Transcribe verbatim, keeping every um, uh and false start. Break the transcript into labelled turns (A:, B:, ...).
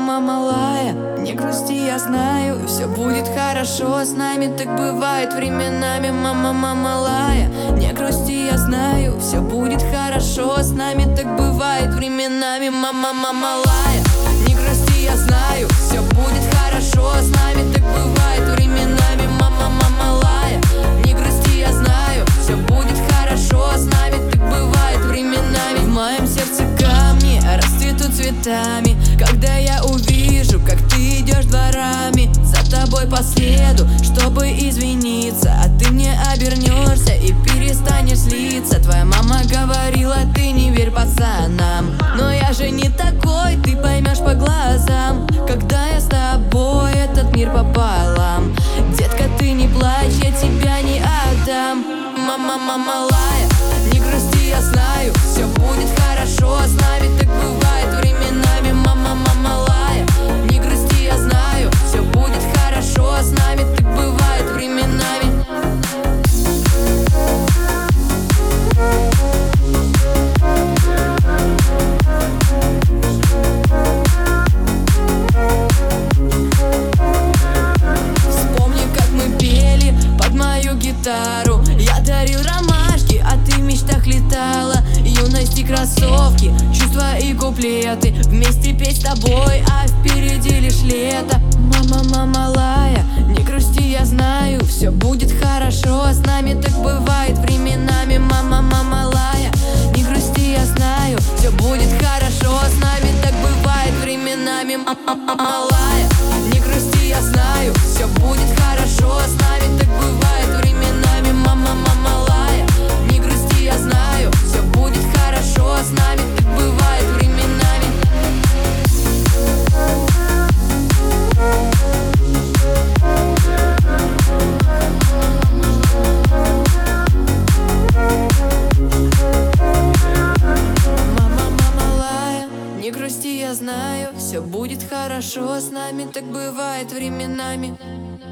A: мама малая, не грусти, я знаю, все будет хорошо с нами, так бывает временами. Мама, мама малая, не грусти, я знаю, все будет хорошо с нами, так бывает временами. Мама, мама малая, не грусти, я знаю, все будет хорошо с нами, так бывает временами. Мама, мама малая, не грусти, я знаю, все будет хорошо с нами, так бывает временами. В моем сердце камни расцветут цветами, когда я увижу, как ты идешь дворами. За тобой по следу, чтобы извиниться, а ты мне обернешься и перестанешь злиться. Твоя мама говорила, ты не верь пацанам, но я же не такой, ты поймешь по глазам. Когда я с тобой, этот мир пополам. Детка, ты не плачь, я тебя не отдам. Мама, мама малая, не грусти, я знаю, все будет хорошо с нами, так бывает временами. Мама, мама малая, не грусти, я знаю, все будет хорошо с нами, так бывает временами. Вспомни, как мы пели под мою гитару. Я дарил ромашки, а ты в мечтах летала. Юность и кроссовки, чувства и куплеты, вместе петь с тобой, а впереди лишь лето. Мама, мама малая, не грусти, я знаю, все будет хорошо с нами, так бывает временами. Мама, мама малая, не грусти, я знаю, все будет хорошо с нами, так бывает временами. Мама малая, не грусти, я знаю, все будет хорошо с нами, так бывает временами. Мама, мама малая, не грусти, я знаю, все будет хорошо с нами, так бывает временами. Мама, мама малая, не грусти, я знаю, все будет хорошо с нами, так бывает временами.